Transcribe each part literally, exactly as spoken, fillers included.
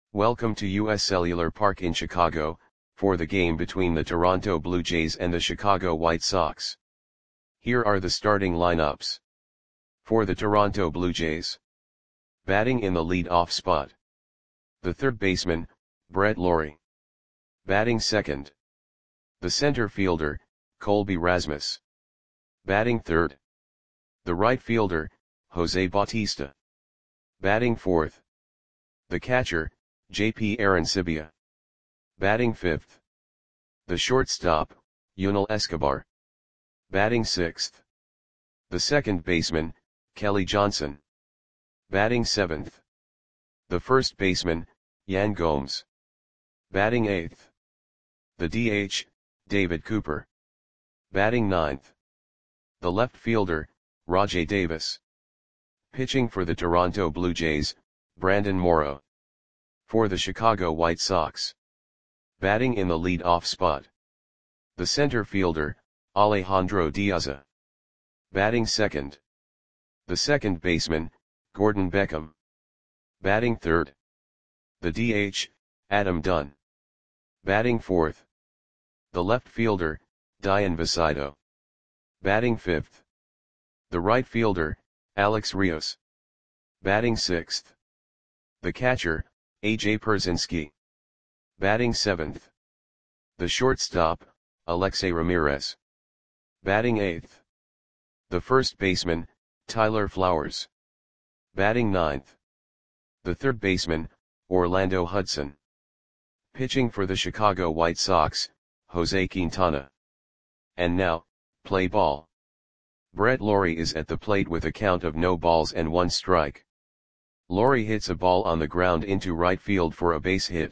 Welcome to U S Cellular Park in Chicago, for the game between the Toronto Blue Jays and the Chicago White Sox. Here are the starting lineups. For the Toronto Blue Jays. Batting in the lead-off spot. The third baseman, Brett Lawrie. Batting second. The center fielder, Colby Rasmus. Batting third. The right fielder, Jose Bautista. Batting fourth. The catcher, J P Arencibia. Batting fifth. The shortstop, Yunel Escobar. Batting sixth. The second baseman, Kelly Johnson. Batting seventh. The first baseman, Yan Gomes. Batting eighth. The D H, David Cooper. Batting ninth. The left fielder, Rajai Davis. Pitching for the Toronto Blue Jays, Brandon Morrow. For the Chicago White Sox. Batting in the lead-off spot. The center fielder, Alejandro Diaza. Batting second. The second baseman, Gordon Beckham. Batting third. The D H, Adam Dunn. Batting fourth. The left fielder, Dayan Vicito. Batting fifth. The right fielder, Alex Rios. Batting sixth. The catcher, A J Pierzynski. Batting seventh. The shortstop, Alexei Ramirez. Batting eighth. The first baseman, Tyler Flowers. Batting ninth. The third baseman, Orlando Hudson. Pitching for the Chicago White Sox, Jose Quintana. And now, play ball. Brett Lawrie is at the plate with a count of no balls and one strike. Lawrie hits a ball on the ground into right field for a base hit.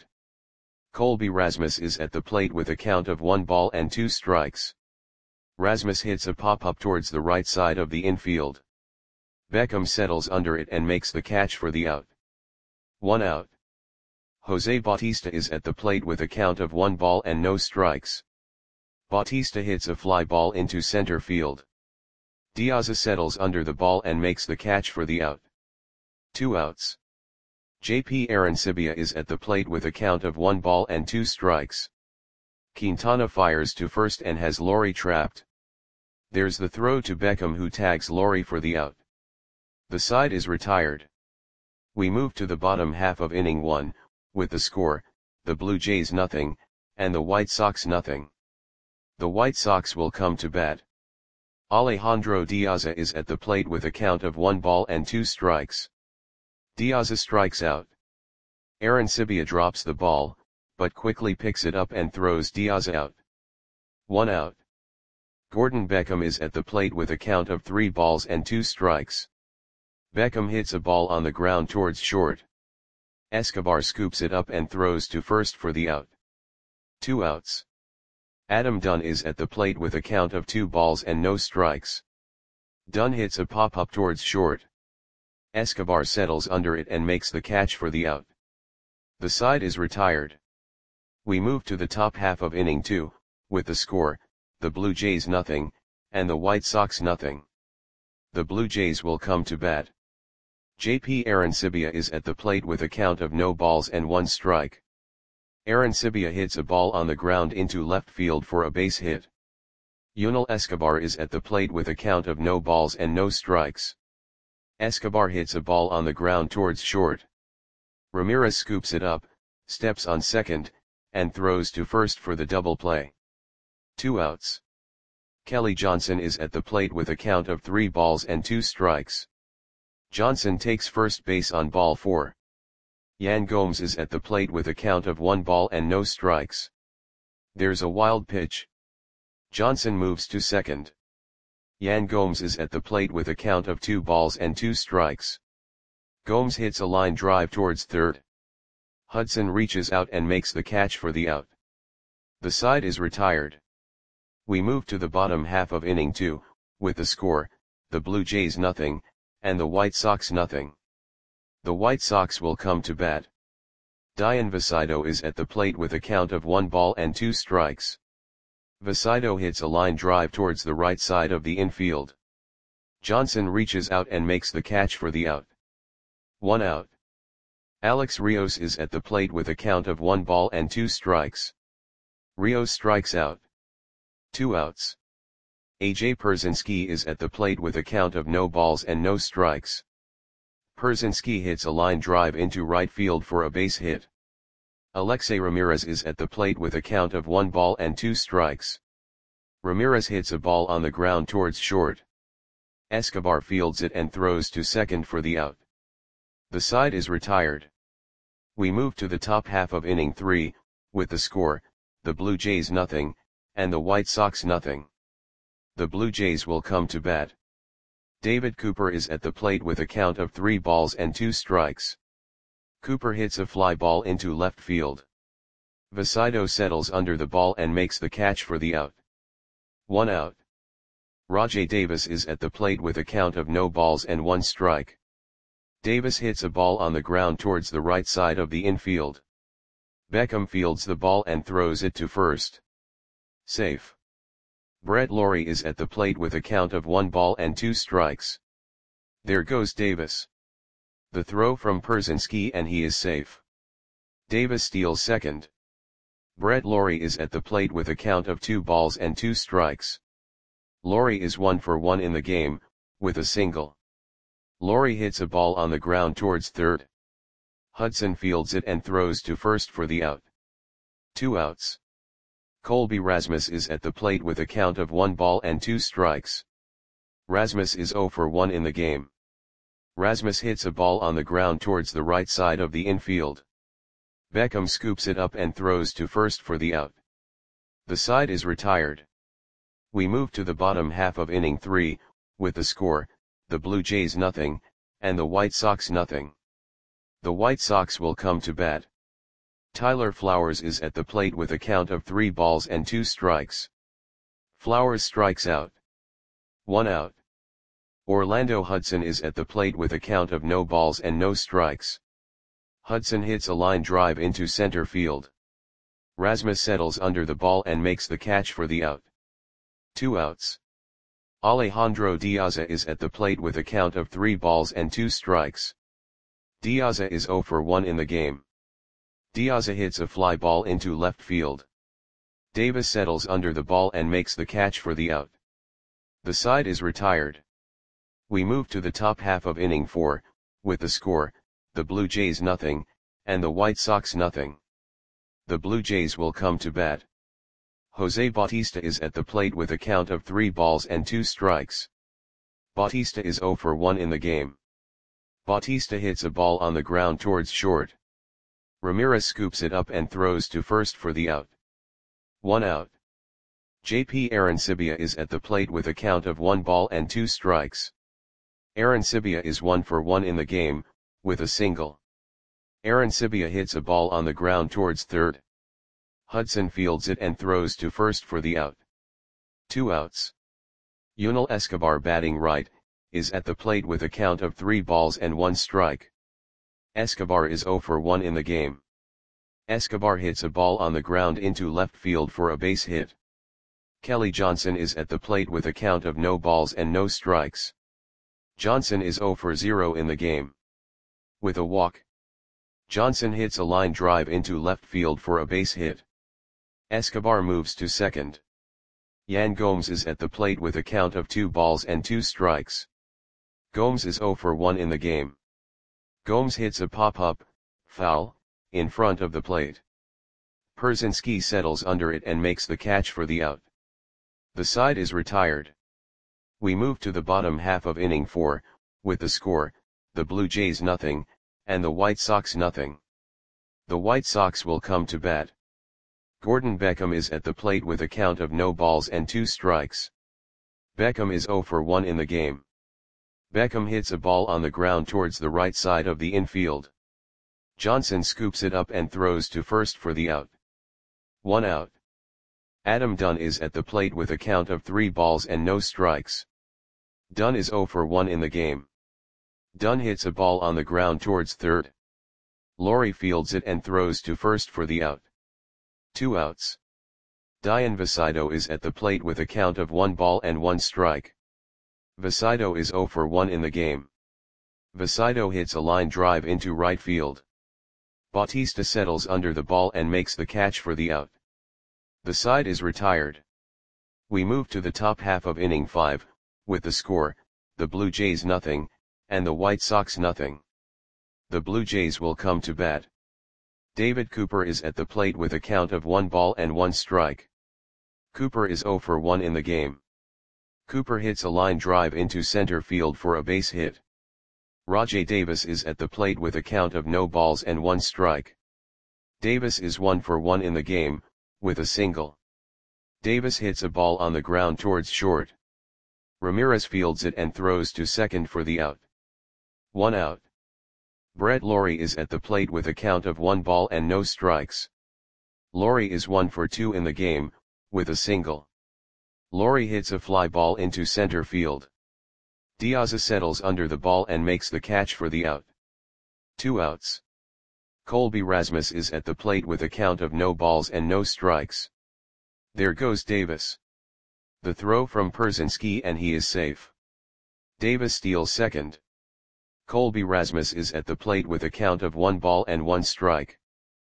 Colby Rasmus is at the plate with a count of one ball and two strikes. Rasmus hits a pop-up towards the right side of the infield. Beckham settles under it and makes the catch for the out. One out. Jose Bautista is at the plate with a count of one ball and no strikes. Bautista hits a fly ball into center field. Diaza settles under the ball and makes the catch for the out. Two outs. J P Arencibia is at the plate with a count of one ball and two strikes. Quintana fires to first and has Lawrie trapped. There's the throw to Beckham, who tags Lawrie for the out. The side is retired. We move to the bottom half of inning one, with the score, the Blue Jays nothing, and the White Sox nothing. The White Sox will come to bat. Alejandro Diaza is at the plate with a count of one ball and two strikes. Diaza strikes out. Arencibia drops the ball, but quickly picks it up and throws Diaza out. One out. Gordon Beckham is at the plate with a count of three balls and two strikes. Beckham hits a ball on the ground towards short. Escobar scoops it up and throws to first for the out. Two outs. Adam Dunn is at the plate with a count of two balls and no strikes. Dunn hits a pop-up towards short. Escobar settles under it and makes the catch for the out. The side is retired. We move to the top half of inning two, with the score, the Blue Jays nothing, and the White Sox nothing. The Blue Jays will come to bat. J P Arencibia is at the plate with a count of no balls and one strike. Arencibia hits a ball on the ground into left field for a base hit. Yunel Escobar is at the plate with a count of no balls and no strikes. Escobar hits a ball on the ground towards short. Ramirez scoops it up, steps on second, and throws to first for the double play. Two outs. Kelly Johnson is at the plate with a count of three balls and two strikes. Johnson takes first base on ball four. Yan Gomes is at the plate with a count of one ball and no strikes. There's a wild pitch. Johnson moves to second. Yan Gomes is at the plate with a count of two balls and two strikes. Gomes hits a line drive towards third. Hudson reaches out and makes the catch for the out. The side is retired. We move to the bottom half of inning two, with the score, the Blue Jays nothing, and the White Sox nothing. The White Sox will come to bat. Dayan Vicito is at the plate with a count of one ball and two strikes. Vicito hits a line drive towards the right side of the infield. Johnson reaches out and makes the catch for the out. One out. Alex Rios is at the plate with a count of one ball and two strikes. Rios strikes out. Two outs. A J Pierzynski is at the plate with a count of no balls and no strikes. Pierzynski hits a line drive into right field for a base hit. Alexei Ramirez is at the plate with a count of one ball and two strikes. Ramirez hits a ball on the ground towards short. Escobar fields it and throws to second for the out. The side is retired. We move to the top half of inning three, with the score, the Blue Jays nothing, and the White Sox nothing. The Blue Jays will come to bat. David Cooper is at the plate with a count of three balls and two strikes. Cooper hits a fly ball into left field. Vasido settles under the ball and makes the catch for the out. One out. Rajai Davis is at the plate with a count of no balls and one strike. Davis hits a ball on the ground towards the right side of the infield. Beckham fields the ball and throws it to first. Safe. Brett Lawrie is at the plate with a count of one ball and two strikes. There goes Davis. The throw from Pierzynski and he is safe. Davis steals second. Brett Lawrie is at the plate with a count of two balls and two strikes. Lawrie is one for one in the game, with a single. Lawrie hits a ball on the ground towards third. Hudson fields it and throws to first for the out. Two outs. Colby Rasmus is at the plate with a count of one ball and two strikes. Rasmus is zero for one in the game. Rasmus hits a ball on the ground towards the right side of the infield. Beckham scoops it up and throws to first for the out. The side is retired. We move to the bottom half of inning three, with the score, the Blue Jays nothing, and the White Sox nothing. The White Sox will come to bat. Tyler Flowers is at the plate with a count of three balls and two strikes. Flowers strikes out. One out. Orlando Hudson is at the plate with a count of no balls and no strikes. Hudson hits a line drive into center field. Rasmus settles under the ball and makes the catch for the out. Two outs. Alejandro Diaza is at the plate with a count of three balls and two strikes. Diaza is zero for one in the game. Diaza hits a fly ball into left field. Davis settles under the ball and makes the catch for the out. The side is retired. We move to the top half of inning four, with the score, the Blue Jays nothing, and the White Sox nothing. The Blue Jays will come to bat. Jose Bautista is at the plate with a count of three balls and two strikes. Bautista is zero for one in the game. Bautista hits a ball on the ground towards short. Ramirez scoops it up and throws to first for the out. One out. J P Arencibia is at the plate with a count of one ball and two strikes. Arencibia is one for one in the game, with a single. Arencibia hits a ball on the ground towards third. Hudson fields it and throws to first for the out. Two outs. Yunel Escobar batting right, is at the plate with a count of three balls and one strike. Escobar is zero for one in the game. Escobar hits a ball on the ground into left field for a base hit. Kelly Johnson is at the plate with a count of no balls and no strikes. Johnson is zero for zero in the game. With a walk. Johnson hits a line drive into left field for a base hit. Escobar moves to second. Yan Gomes is at the plate with a count of two balls and two strikes. Gomes is zero for one in the game. Gomes hits a pop-up, foul, in front of the plate. Pierzynski settles under it and makes the catch for the out. The side is retired. We move to the bottom half of inning four, with the score, the Blue Jays nothing, and the White Sox nothing. The White Sox will come to bat. Gordon Beckham is at the plate with a count of no balls and two strikes. Beckham is zero for one in the game. Beckham hits a ball on the ground towards the right side of the infield. Johnson scoops it up and throws to first for the out. One out. Adam Dunn is at the plate with a count of three balls and no strikes. Dunn is zero for one in the game. Dunn hits a ball on the ground towards third. Lawrie fields it and throws to first for the out. Two outs. Dian Vasido is at the plate with a count of one ball and one strike. Vasido is zero for one in the game. Vasido hits a line drive into right field. Bautista settles under the ball and makes the catch for the out. The side is retired. We move to the top half of inning five, with the score, the Blue Jays nothing, and the White Sox nothing. The Blue Jays will come to bat. David Cooper is at the plate with a count of one ball and one strike. Cooper is zero for one in the game. Cooper hits a line drive into center field for a base hit. Rajai Davis is at the plate with a count of no balls and one strike. Davis is one for one in the game, with a single. Davis hits a ball on the ground towards short. Ramirez fields it and throws to second for the out. One out. Brett Lawrie is at the plate with a count of one ball and no strikes. Lawrie is one for two in the game, with a single. Lawrie hits a fly ball into center field. Diaz settles under the ball and makes the catch for the out. Two outs. Colby Rasmus is at the plate with a count of no balls and no strikes. There goes Davis. The throw from Pierzynski and he is safe. Davis steals second. Colby Rasmus is at the plate with a count of one ball and one strike.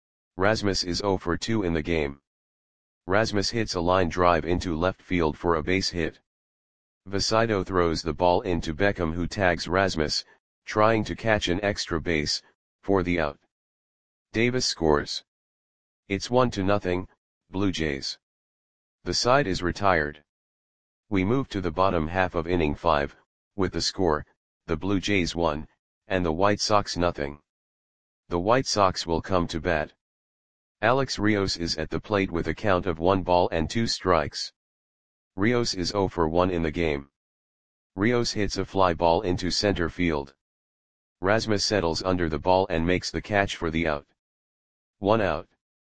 Rasmus is zero for two in the game. Rasmus hits a line drive into left field for a base hit. Vasido throws the ball into Beckham, who tags Rasmus, trying to catch an extra base, for the out. Davis scores. It's one to nothing, Blue Jays. The side is retired. We move to the bottom half of inning five, with the score, the Blue Jays one, and the White Sox nothing. The White Sox will come to bat. Alex Rios is at the plate with a count of one ball and two strikes. Rios is zero for one in the game. Rios hits a fly ball into center field. Rasmus settles under the ball and makes the catch for the out. One out.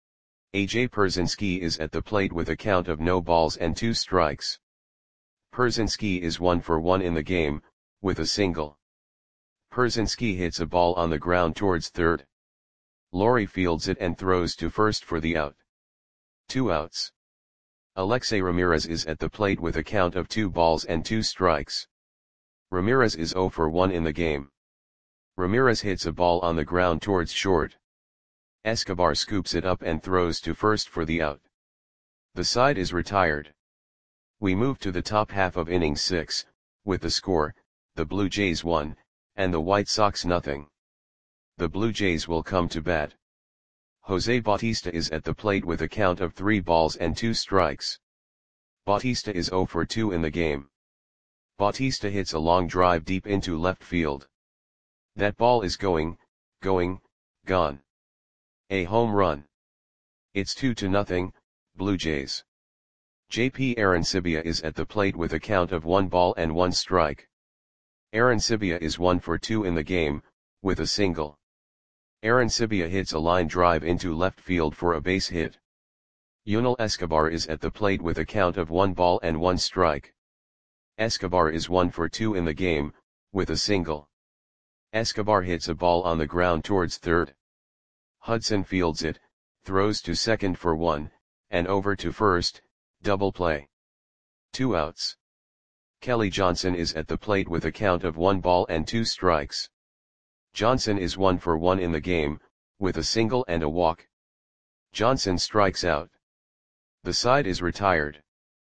A J Pierzynski is at the plate with a count of no balls and two strikes. Pierzynski is one for one in the game, with a single. Pierzynski hits a ball on the ground towards third. Lawrie fields it and throws to first for the out. Two outs. Alexei Ramirez is at the plate with a count of two balls and two strikes. Ramirez is zero for one in the game. Ramirez hits a ball on the ground towards short. Escobar scoops it up and throws to first for the out. The side is retired. We move to the top half of inning six, with the score, the Blue Jays one, and the White Sox nothing. The Blue Jays will come to bat. Jose Bautista is at the plate with a count of three balls and two strikes. Bautista is zero for two in the game. Bautista hits a long drive deep into left field. That ball is going, going, gone. A home run. It's two to nothing, Blue Jays. J P Arencibia is at the plate with a count of one ball and one strike. Arencibia is one for two in the game, with a single. Arencibia hits a line drive into left field for a base hit. Yunel Escobar is at the plate with a count of one ball and one strike. Escobar is one for two in the game, with a single. Escobar hits a ball on the ground towards third. Hudson fields it, throws to second for one, and over to first, double play. Two outs. Kelly Johnson is at the plate with a count of one ball and two strikes. Johnson is one for one in the game, with a single and a walk. Johnson strikes out. The side is retired.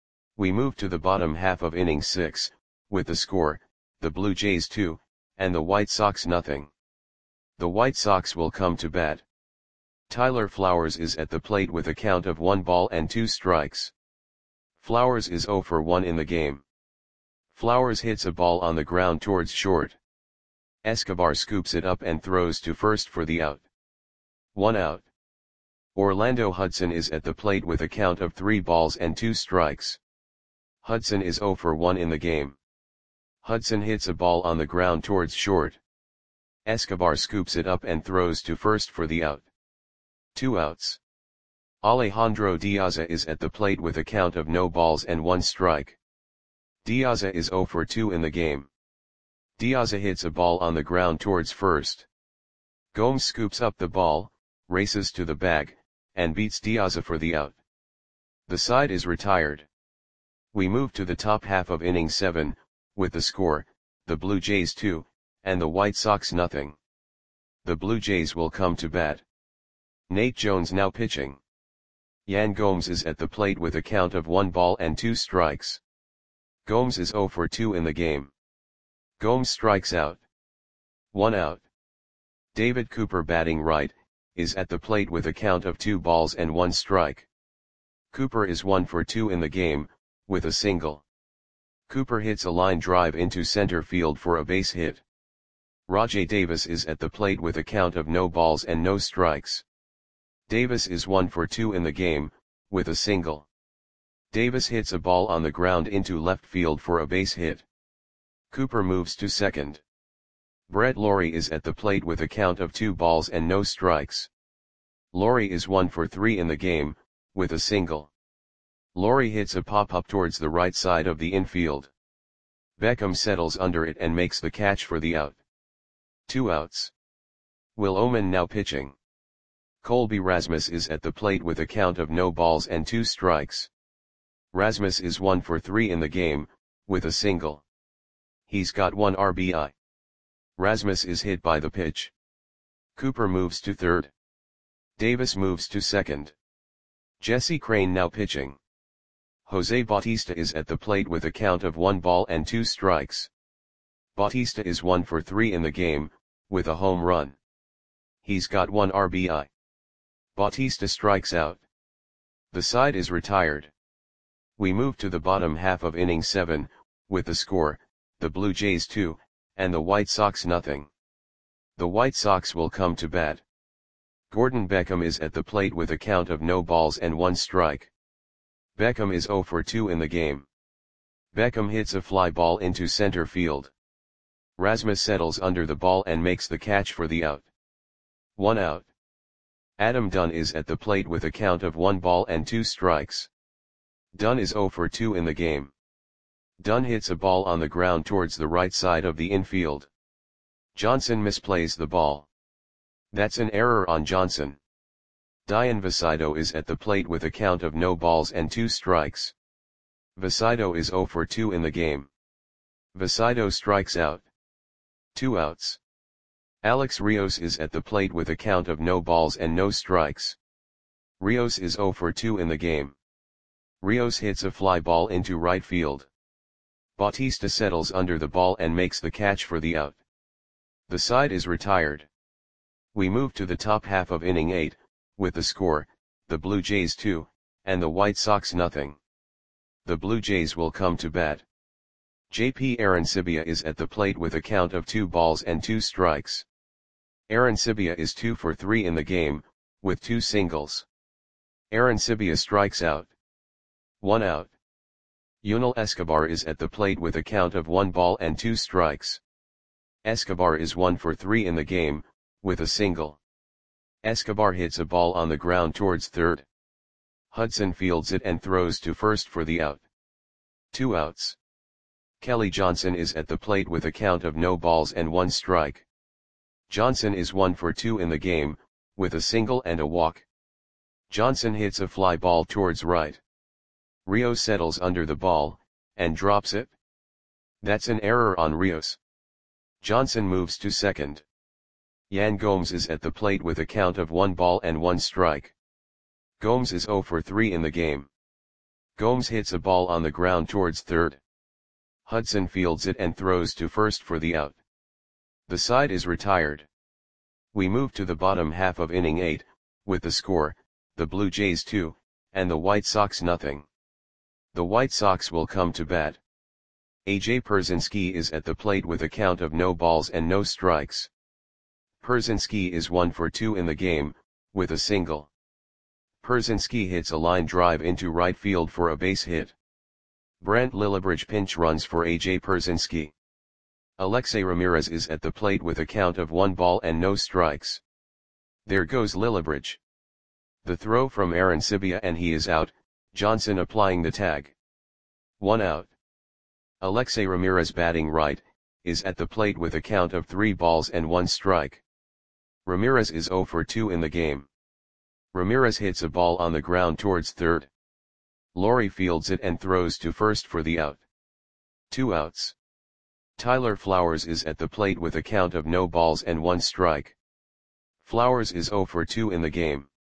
We move to the bottom half of inning six, with the score, the Blue Jays two, and the White Sox nothing. The White Sox will come to bat. Tyler Flowers is at the plate with a count of one ball and two strikes. Flowers is zero for one in the game. Flowers hits a ball on the ground towards short. Escobar scoops it up and throws to first for the out. One out. Orlando Hudson is at the plate with a count of three balls and two strikes. Hudson is zero for one in the game. Hudson hits a ball on the ground towards short. Escobar scoops it up and throws to first for the out. Two outs. Alejandro Diaz is at the plate with a count of no balls and one strike. Diaz is zero for two in the game. Diaz hits a ball on the ground towards first. Gomes scoops up the ball, races to the bag, and beats Diaz for the out. The side is retired. We move to the top half of inning seven, with the score, the Blue Jays two, and the White Sox nothing. The Blue Jays will come to bat. Nate Jones now pitching. Yan Gomes is at the plate with a count of one ball and two strikes. Gomes is zero for two in the game. Gomes strikes out. One out. David Cooper batting right, is at the plate with a count of two balls and one strike. Cooper is one for two in the game, with a single. Cooper hits a line drive into center field for a base hit. Rajai Davis is at the plate with a count of no balls and no strikes. Davis is one for two in the game, with a single. Davis hits a ball on the ground into left field for a base hit. Cooper moves to second. Brett Lawrie is at the plate with a count of two balls and no strikes. Lawrie is one for three in the game, with a single. Lawrie hits a pop-up towards the right side of the infield. Beckham settles under it and makes the catch for the out. Two outs. Will Oman now pitching. Colby Rasmus is at the plate with a count of no balls and two strikes. Rasmus is one for three in the game, with a single. He's got one R B I. Rasmus is hit by the pitch. Cooper moves to third. Davis moves to second. Jesse Crain now pitching. Jose Bautista is at the plate with a count of one ball and two strikes. Bautista is one for three in the game, with a home run. He's got one R B I. Bautista strikes out. The side is retired. We move to the bottom half of inning seven, with the score, the Blue Jays two, and the White Sox nothing. The White Sox will come to bat. Gordon Beckham is at the plate with a count of no balls and one strike. Beckham is zero for two in the game. Beckham hits a fly ball into center field. Rasmus settles under the ball and makes the catch for the out. One out. Adam Dunn is at the plate with a count of one ball and two strikes. Dunn is zero for two in the game. Dunn hits a ball on the ground towards the right side of the infield. Johnson misplays the ball. That's an error on Johnson. Dian Vasido is at the plate with a count of no balls and two strikes. Vasido is zero for two in the game. Vasido strikes out. Two outs. Alex Rios is at the plate with a count of no balls and no strikes. Rios is zero for two in the game. Rios hits a fly ball into right field. Bautista settles under the ball and makes the catch for the out. The side is retired. We move to the top half of inning eight, with the score, the Blue Jays two, and the White Sox nothing. The Blue Jays will come to bat. J P Arencibia is at the plate with a count of two balls and two strikes. Arencibia is two for three in the game, with two singles. Arencibia strikes out. One out. Yunel Escobar is at the plate with a count of one ball and two strikes. Escobar is one for three in the game, with a single. Escobar hits a ball on the ground towards third. Hudson fields it and throws to first for the out. Two outs. Kelly Johnson is at the plate with a count of no balls and one strike. Johnson is one for two in the game, with a single and a walk. Johnson hits a fly ball towards right. Rios settles under the ball, and drops it. That's an error on Rios. Johnson moves to second. Yan Gomes is at the plate with a count of one ball and one strike. Gomes is zero for three in the game. Gomes hits a ball on the ground towards third. Hudson fields it and throws to first for the out. The side is retired. We move to the bottom half of inning eight, with the score, the Blue Jays two, and the White Sox nothing. The White Sox will come to bat. A J Pierzynski is at the plate with a count of no balls and no strikes. Pierzynski is one for two in the game, with a single. Pierzynski hits a line drive into right field for a base hit. Brent Lillibridge pinch runs for A J Pierzynski. Alexei Ramirez is at the plate with a count of one ball and no strikes. There goes Lillibridge. The throw from Arencibia and he is out, Johnson applying the tag. One out. Alexei Ramirez batting right, is at the plate with a count of three balls and one strike. Ramirez is zero for two in the game. Ramirez hits a ball on the ground towards third. Lawrie fields it and throws to first for the out. Two outs. Tyler Flowers is at the plate with a count of no balls and one strike. Flowers is zero for two in the game.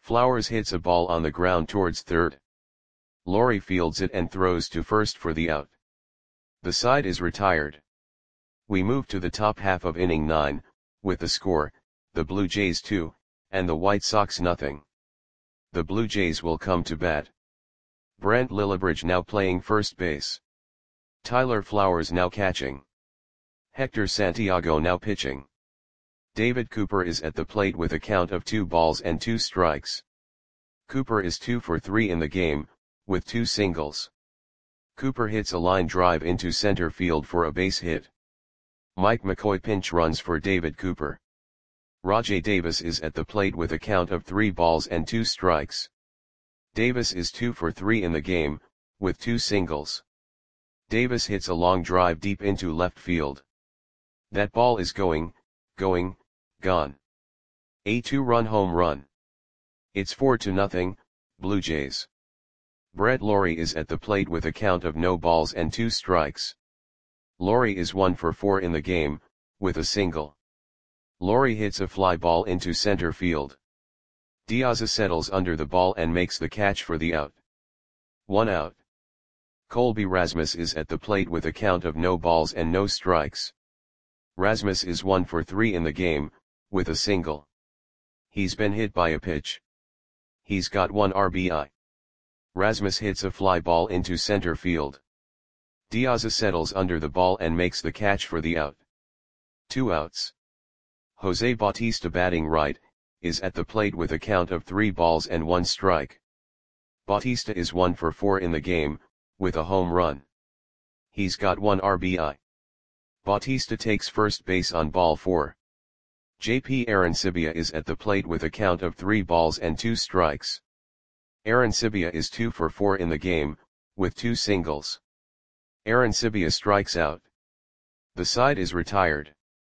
Flowers hits a ball on the ground towards third. Lori fields it and throws to first for the out. The side is retired. We move to the top half of inning nine, with the score, the Blue Jays two, and the White Sox nothing. The Blue Jays will come to bat. Brent Lillibridge now playing first base. Tyler Flowers now catching. Hector Santiago now pitching. David Cooper is at the plate with a count of two balls and two strikes. Cooper is two for three in the game, with two singles. Cooper hits a line drive into center field for a base hit. Mike McCoy pinch runs for David Cooper. Rajai Davis is at the plate with a count of three balls and two strikes. Davis is two for three in the game, with two singles. Davis hits a long drive deep into left field. That ball is going, going, gone. A two-run home run. It's four to nothing, Blue Jays. Brett Lawrie is at the plate with a count of no balls and two strikes. Lawrie is one for four in the game, with a single. Lawrie hits a fly ball into center field. Diaz settles under the ball and makes the catch for the out. One out. Colby Rasmus is at the plate with a count of no balls and no strikes. Rasmus is one for three in the game, with a single. He's been hit by a pitch. He's got one R B I. Rasmus hits a fly ball into center field. Diaz settles under the ball and makes the catch for the out. Two outs. Jose Bautista batting right, is at the plate with a count of three balls and one strike. Bautista is one for four in the game, with a home run. He's got one R B I. Bautista takes first base on ball four. J P Arencibia is at the plate with a count of three balls and two strikes. Arencibia is two for four in the game, with two singles. Arencibia strikes out. The side is retired.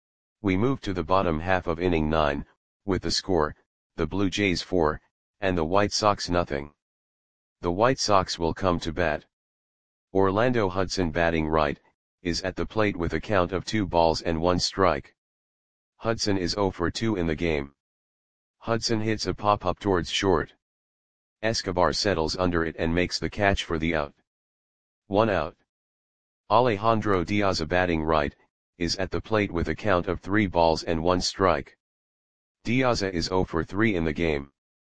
We move to the bottom half of inning nine, with the score, the Blue Jays four, and the White Sox nothing. The White Sox will come to bat. Orlando Hudson batting right, is at the plate with a count of two balls and one strike. Hudson is zero for two in the game. Hudson hits a pop-up towards short. Escobar settles under it and makes the catch for the out. One out. Alejandro Diaz batting right, is at the plate with a count of three balls and one strike. Diaz is zero for three in the game.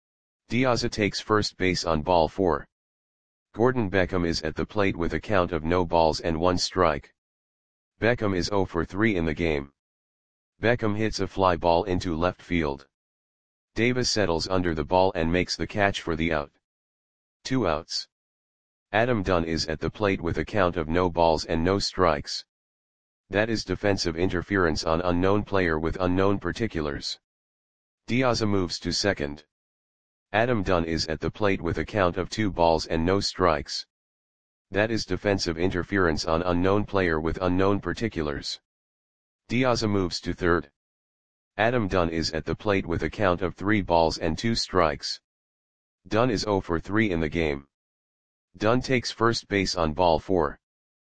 Diaz takes first base on ball four. Gordon Beckham is at the plate with a count of no balls and one strike. Beckham is zero for three in the game. Beckham hits a fly ball into left field. Davis settles under the ball and makes the catch for the out. Two outs. Adam Dunn is at the plate with a count of no balls and no strikes. That is defensive interference on unknown player with unknown particulars. Diaz moves to second. Adam Dunn is at the plate with a count of two balls and no strikes. That is defensive interference on unknown player with unknown particulars. Diaz moves to third. Adam Dunn is at the plate with a count of three balls and two strikes. Dunn is zero for three in the game. Dunn takes first base on ball four.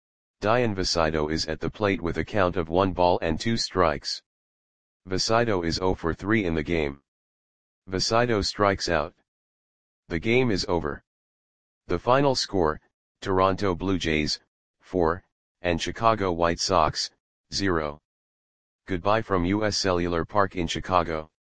Dian Vasido is at the plate with a count of one ball and two strikes. Vasido is zero for three in the game. Vasido strikes out. The game is over. The final score, Toronto Blue Jays, four, and Chicago White Sox, zero. Goodbye from U S Cellular Park in Chicago.